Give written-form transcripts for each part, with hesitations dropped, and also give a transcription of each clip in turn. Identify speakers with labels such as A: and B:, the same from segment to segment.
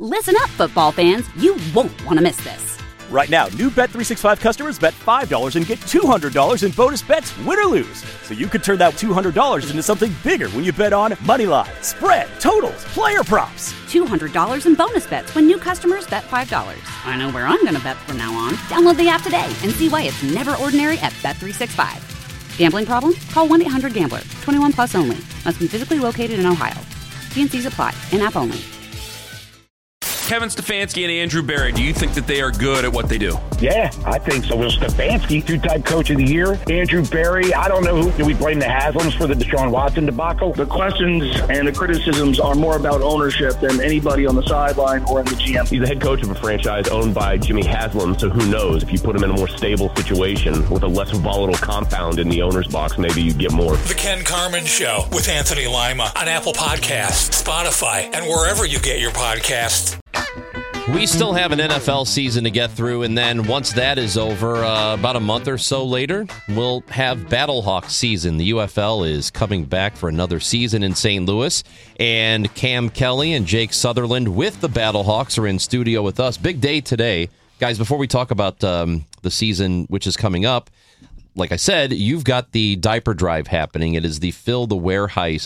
A: Listen up, football fans. You won't want to miss this.
B: Right now, new Bet365 customers bet $5 and get $200 in bonus bets, win or lose. So you could turn that $200 into something bigger when you bet on money line, spread, totals, player props.
A: $200 in bonus bets when new customers bet $5. I know where I'm going to bet from now on. Download the app today and see why it's never ordinary at Bet365. Gambling problem? Call 1-800-GAMBLER. 21 plus only. Must be physically located in Ohio. T&Cs apply. In-app only.
C: Kevin Stefanski and Andrew Berry, do you think that they are good at what they do?
D: Yeah, I think so. Well, Stefanski, two-time coach of the year. Andrew Berry, I don't know who. Do we blame the Haslams for the Deshaun Watson debacle?
E: The questions and the criticisms are more about ownership than anybody on the sideline or in the GM.
F: He's the head coach of a franchise owned by Jimmy Haslam, so who knows? If you put him in a more stable situation with a less volatile compound in the owner's box, maybe you get more.
G: The Ken Carman Show with Anthony Lima on Apple Podcasts, Spotify, and wherever you get your podcasts.
H: We still have an NFL season to get through, and then once that is over, about a month or so later, we'll have Battlehawk season. The UFL is coming back for another season in St. Louis, and Cam Kelly and Jake Sutherland with the Battlehawks are in studio with us. Big day today. Guys, before we talk about the season, which is coming up, like I said, you've got the diaper drive happening. It is the Fill the Warehouse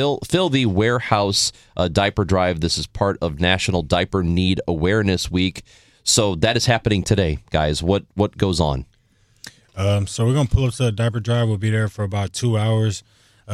H: diaper drive. This is part of National Diaper Need Awareness Week. So that is happening today, guys. What goes on?
I: So we're going to pull up to the diaper drive. We'll be there for about 2 hours.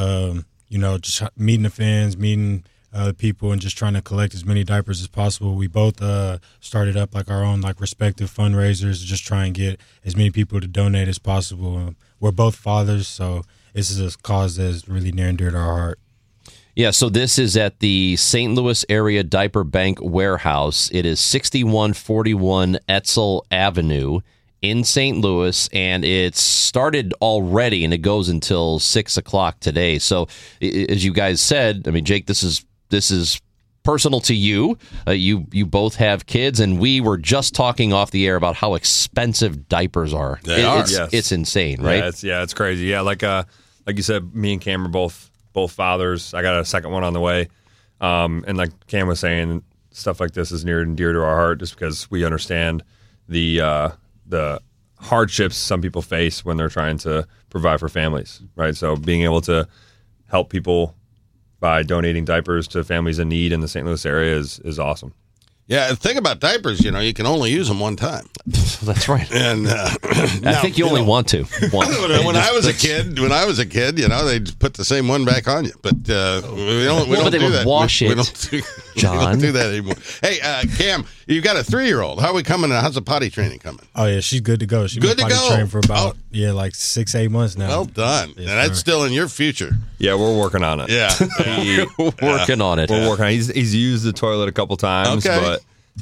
I: Just meeting the fans, meeting people, and just trying to collect as many diapers as possible. We both started up like our own respective fundraisers, just try and get as many people to donate as possible. We're both fathers, so this is a cause that is really near and dear to our heart.
H: Yeah, so this is at the St. Louis Area Diaper Bank Warehouse. It is 6141 Etzel Avenue in St. Louis, and it's started already, and it goes until 6 o'clock today. So, as you guys said, I mean, Jake, this is personal to you. You both have kids, and we were just talking off the air about how expensive diapers are. It's insane, right?
C: Yeah, it's crazy. Yeah, like you said, me and Cam are both fathers. I got a second one on the way. And like Cam was saying, stuff like this is near and dear to our heart, just because we understand the hardships some people face when they're trying to provide for families, right? So being able to help people by donating diapers to families in need in the St. Louis area is awesome.
J: Yeah, the thing about diapers, you can only use them one time.
H: That's right.
J: And
H: I think you only want to.
J: When I was a kid, they'd put the same one back on you. But we don't do that.
H: Wash it.
J: John. We don't do that anymore. Hey, Cam, you've got a 3-year-old. How are we coming? How's the potty training coming?
I: Oh yeah, she's good to go. She's
J: good
I: been potty trained for about 6-8 months now.
J: Well done. Yes, and that's still in your future.
C: Yeah, we're working on it.
J: Yeah,
H: working on it.
C: We're working on it. He's used the toilet a couple times, but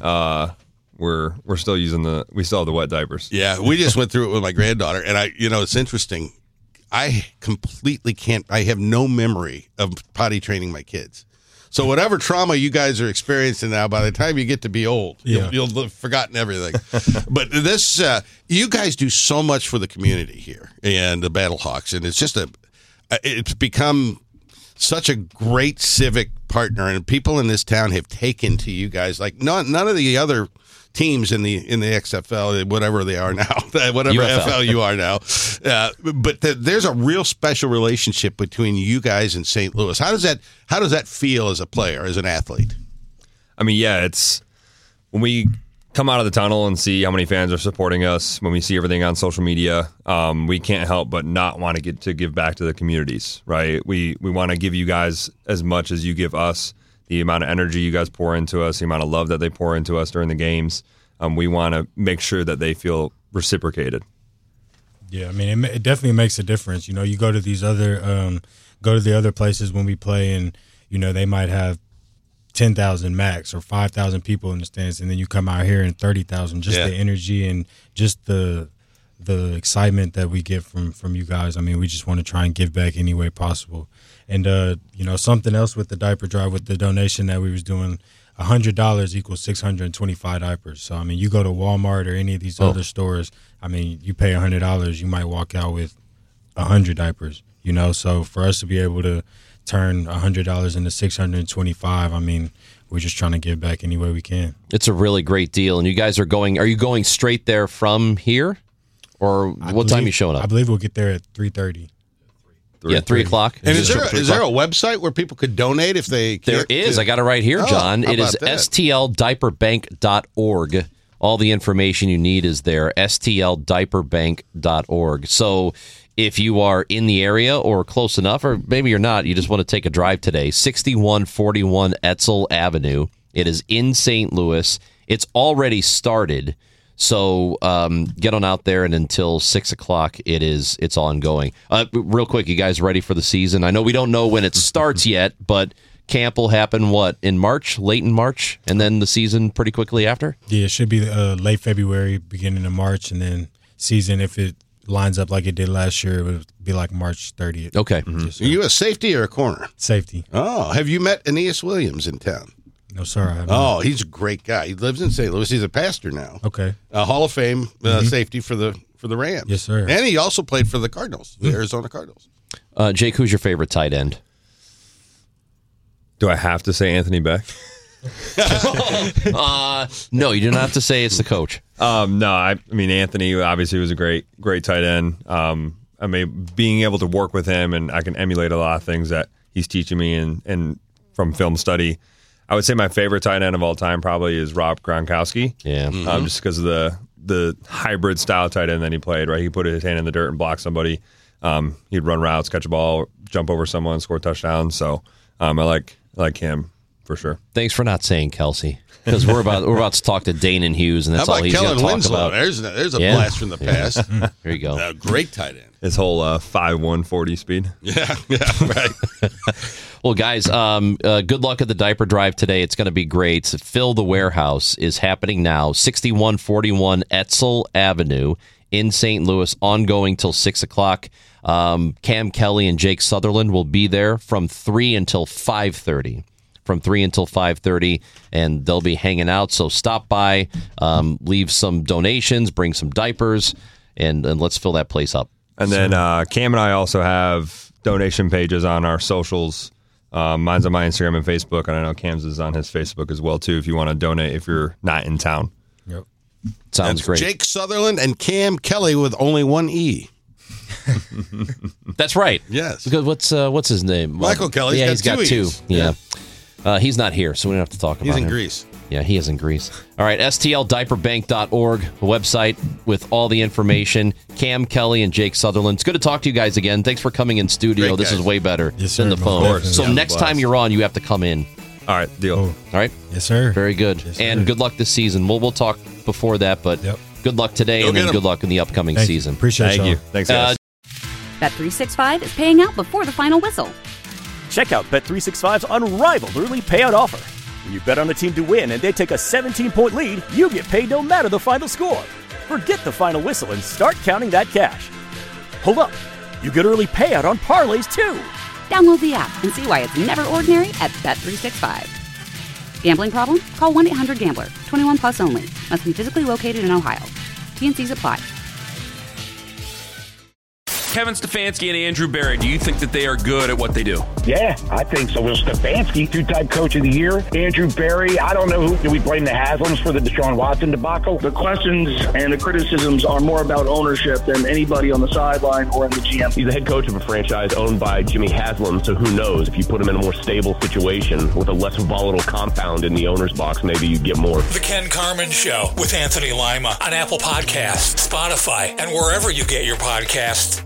C: we're still using we still have the wet diapers.
J: Yeah, we just went through it with my granddaughter, and it's interesting. I have no memory of potty training my kids. So whatever trauma you guys are experiencing now, by the time you get to be old, you'll have forgotten everything. But this, you guys do so much for the community here and the Battlehawks, and it's just it's become such a great civic partner, and people in this town have taken to you guys like none of the other teams in the XFL, whatever they are now, whatever FL you are now. But there's a real special relationship between you guys and St. Louis. How does that feel as a player, as an athlete?
C: I mean, yeah, it's when we come out of the tunnel and see how many fans are supporting us, when we see everything on social media, we can't help but not want to give back to the communities, right? We want to give you guys as much as you give us. The amount of energy you guys pour into us, the amount of love that they pour into us during the games, we want to make sure that they feel reciprocated.
I: Yeah, I mean, it definitely makes a difference. You go to these other, the other places when we play, and they might have 10,000 max or 5,000 people in the stands, and then you come out here and 30,000. Just the energy and just the excitement that we get from you guys. I mean, we just want to try and give back any way possible. And, something else with the diaper drive, with the donation that we was doing, $100 equals 625 diapers. So, I mean, you go to Walmart or any of these other stores, I mean, you pay $100, you might walk out with 100 diapers, So for us to be able to turn $100 into 625, I mean, we're just trying to give back any way we can.
H: It's a really great deal. And you guys are you going straight there from here? Or what time are you showing up?
I: I believe we'll get there at 3:30.
H: Yeah, 3 o'clock.
J: And is there a website where people could donate if they can't?
H: There is. I got it right here, John. It is stldiaperbank.org. All the information you need is there, stldiaperbank.org. So if you are in the area or close enough, or maybe you're not, you just want to take a drive today, 6141 Etzel Avenue. It is in St. Louis. It's already started. So get on out there, and until 6 o'clock, it's ongoing. Real quick, you guys ready for the season? I know we don't know when it starts yet, but camp will happen, in March, late in March, and then the season pretty quickly after?
I: Yeah, it should be late February, beginning of March, and then season, if it lines up like it did last year, it would be like March 30th.
H: Okay.
J: Are you a safety or a corner?
I: Safety.
J: Oh, have you met Aeneas Williams in town?
I: No, sir. I haven't.
J: Oh, he's a great guy. He lives in St. Louis. He's a pastor now.
I: Okay.
J: Hall of Fame safety for the Rams.
I: Yes, sir.
J: And he also played for the Cardinals, the Arizona Cardinals.
H: Jake, who's your favorite tight end?
C: Do I have to say Anthony Beck?
H: No, you do not have to say it's the coach.
C: No, I mean, Anthony obviously was a great tight end. I mean, being able to work with him, and I can emulate a lot of things that he's teaching me and from film study. I would say my favorite tight end of all time probably is Rob Gronkowski.
H: Yeah.
C: Just because of the hybrid style tight end that he played, right? He put his hand in the dirt and block somebody. He'd run routes, catch a ball, jump over someone, score touchdowns. So I like him for sure.
H: Thanks for not saying Kelsey, because we're about to talk to Dane Hughes, and that's all he's going to talk
J: Winslow?
H: about.
J: There's a blast from the past.
H: There you go.
J: Great tight end.
C: His whole 5'1", 40 speed.
J: Yeah, right.
H: Well, guys, good luck at the diaper drive today. It's going to be great. Fill the Warehouse is happening now, 6141 Etzel Avenue in St. Louis, ongoing till 6 o'clock. Cam Kelly and Jake Sutherland will be there from 3 until 5:30. From 3 until 5:30, and they'll be hanging out. So stop by, leave some donations, bring some diapers, and let's fill that place up.
C: And then Cam and I also have donation pages on our socials. Mine's on my Instagram and Facebook, and I know Cam's is on his Facebook as well, too, if you want to donate if you're not in town.
I: Yep.
H: Sounds great.
J: Jake Sutherland and Cam Kelly with only one E.
H: That's right.
J: Yes.
H: Because what's his name?
J: Michael Kelly.
H: Yeah, he's got two.
J: E's.
H: Yeah. He's not here, so we don't have to talk about him.
J: He's in Greece.
H: Yeah, he is in Greece. All right, stldiaperbank.org, a website with all the information. Cam Kelly and Jake Sutherland. It's good to talk to you guys again. Thanks for coming in studio.
J: Great
H: This
J: guys.
H: is way better
I: Yes,
H: than
I: sir.
H: the phone.
I: Of course.
H: So
C: Yeah,
H: next time you're on, you have to come in.
C: All right, deal.
I: Oh.
H: All right?
I: Yes, sir.
H: Very good.
I: Yes,
H: and
I: sir.
H: good luck this season. We'll talk before that, but
I: Yep.
H: good luck today,
J: Go
H: and then
J: get 'em.
H: good luck in the upcoming
I: Thank you.
H: season.
I: Appreciate
C: Thank
I: y'all.
C: you. Thanks, guys.
A: Bet365 is paying out before the final whistle.
B: Check out Bet365's unrivaled early payout offer. When you bet on a team to win and they take a 17-point lead, you get paid no matter the final score. Forget the final whistle and start counting that cash. Hold up. You get early payout on parlays, too.
A: Download the app and see why it's never ordinary at Bet365. Gambling problem? Call 1-800-GAMBLER. 21 plus only. Must be physically located in Ohio. T&Cs apply.
K: Kevin Stefanski and Andrew Berry, do you think that they are good at what they do?
D: Yeah, I think so. Will Stefanski, two-time coach of the year. Andrew Berry, I don't know who. Do we blame the Haslams for the Deshaun Watson debacle?
E: The questions and the criticisms are more about ownership than anybody on the sideline or in the GM.
F: He's the head coach of a franchise owned by Jimmy Haslam, so who knows? If you put him in a more stable situation with a less volatile compound in the owner's box, maybe you'd get more.
G: The Ken Carman Show with Anthony Lima on Apple Podcasts, Spotify, and wherever you get your podcasts.